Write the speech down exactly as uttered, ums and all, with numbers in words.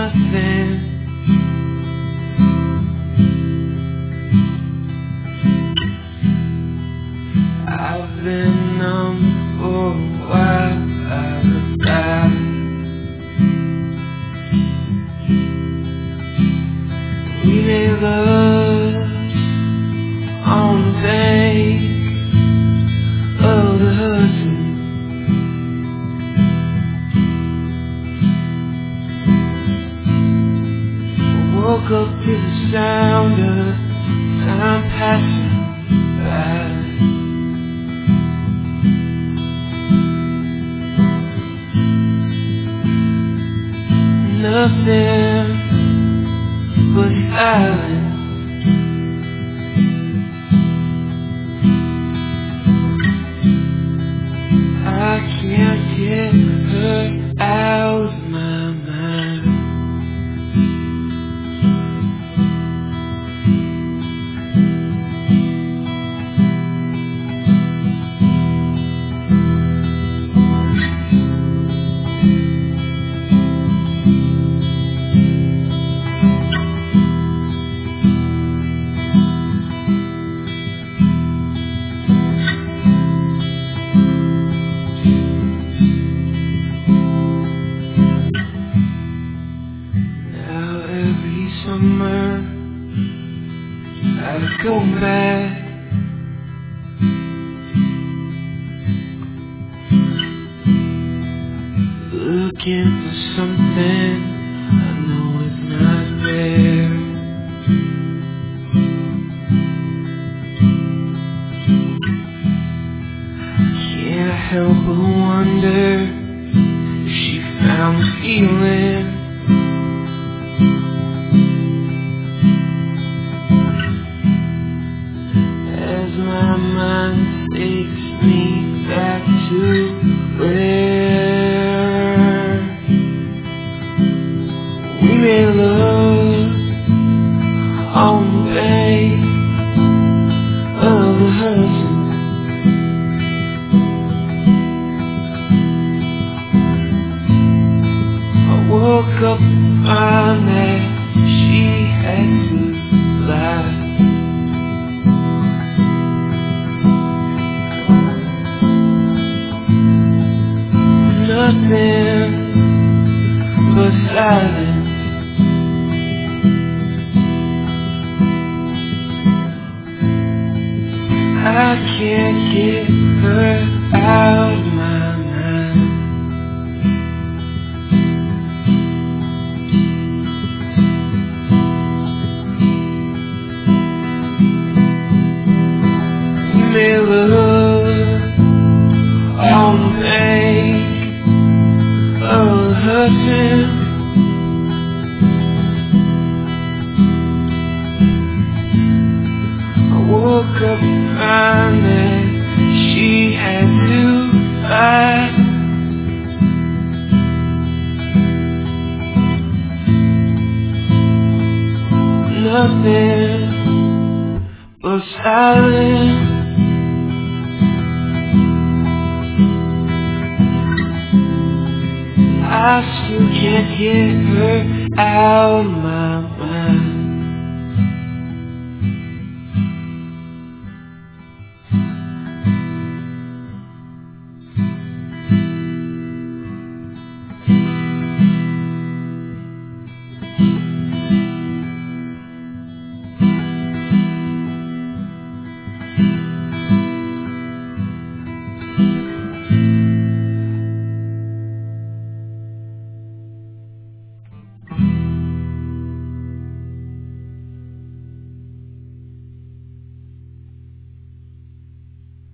nothing. I've been numb for a while. We made love on the bank of the Hudson. I woke up to the sound of time passing by. Nothing but silence. I can't get her out of my mind. Summer, I go back, looking for something I know is not there. Can't help but wonder if she found the feeling. My mind takes me back to where we made love on the bank of the Hudson. I woke up to find that she had to lie. Nothing but silence. I can't get her out of my mind. We made love on the bank of the Hudson. I woke up to find that she had to fight. Nothing but silence. I still can't get her out of my